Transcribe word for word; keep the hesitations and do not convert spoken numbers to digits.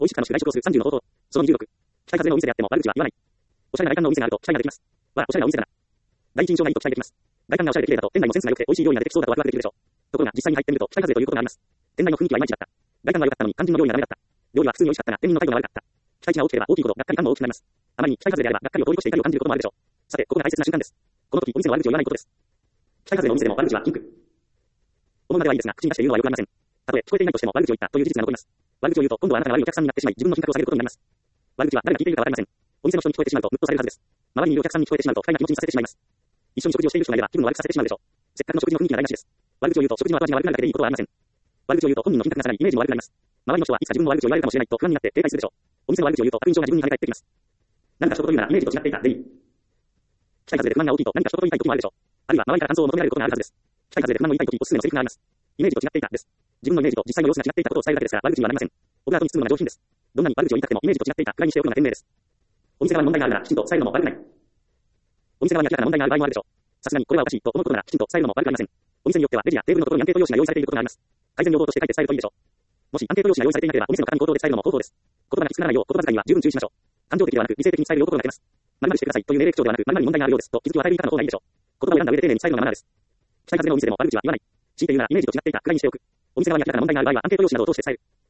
美味しく楽しく外食をするさんじゅうの方法。そのにじゅうろく。北風のお店であっても悪口は言わない。おしゃれな外観のお店があると期待ができます。わあ、おしゃれなお店だな。第一印象がいいと期待できます。外観がおしゃれで綺麗だと、店内もセンスが良くて美味しい料理が出てきそうだとワクワクできるでしょう。ところが、実際に入ってみると、北風ということがあります。店内の雰囲気はいまいちだった。外観は良かったのに、肝心の料理がダメだった。料理は普通に美味しかったが、店員の態度が悪かった。期待値が大きければ大きいほど、がっかり感も大きくなります。あまりに北風であれば、がっかりを通り越して怒りを感じることもあるでしょう。さて、ここが大切な瞬間です。この時、お店の悪口を言わないことです。北風のお店でも悪口は禁句。思うまではいいですが、口に出して言うのはよくありません。たとえ聞こえていないとしても悪口を言ったという事実が残ります。悪口を言うと、今度はあなたが悪いお客さんになってしまい、自分の品格を下げることになります。悪口は誰が聞いているかわかりません。お店の人に聞こえてしまうと、ムッとされるはずです。周りにいるお客さんに聞こえてしまうと、不快な気持ちにさせてしまいます。一緒に食事をしている人がいれば、気分を悪くさせてしまうでしょう。せっかくの食事の雰囲気が台無しです。悪口を言うと、食事の後味が悪くなるだけでいいことはありません。悪口を言うと、本人の品格が下がり、イメージも悪くなります。周りの人はいつか自分も悪口を言われるかもしれないと不安になって警戒するでしょう。お店の悪口を言うと、悪印象が自分に跳ね返ってきます。何か一言言うなら、イメージと違っていたでいい。北風で不満が大きいと、何か一言言いたい時もあるでしょう。あるいは、周りから感想を求められることがあるはずです。北風で不満を言いたい時、おすすめのセリフがあります。イメージと違っていたです。自分のイメージと実際の様子が違っていたことを伝えるだけですから、悪口にはなりません。オブラートに包むのが上品です。どんなに悪口を言いたくても、イメージと違っていたくらいにしておくのが賢明です。お店側に問題があるなら、きちんと伝えるのも悪くない。お店側に明らかな問題がある場合もあるでしょう。さすがにこれはおかしいと思うことなら、きちんと伝えるのも悪くありません。お店によっては、レジやテーブルのところにアンケート用紙が用意されていることがあります。改善要望として書いて伝えるといいでしょう。もしアンケート用紙が用意されていなければ、お店の方に口頭で伝えるのも方法です。言葉がきつくならないよう、言葉遣いには十分注意しましょう。感情的ではなく、理性的に伝える用語が出ます。〇〇してくださいという命令口調ではなく、〇〇に問題があるようですと気づきを与える言い方の方がいいでしょう。言葉を選んだ上で丁寧に伝えるのがマナーです。北風のお店でも悪口は言わない。強いて言うならイメージと違っていたくらいにしておく。お店側に明らかな問題がある場合はアンケート用紙などを通して伝える。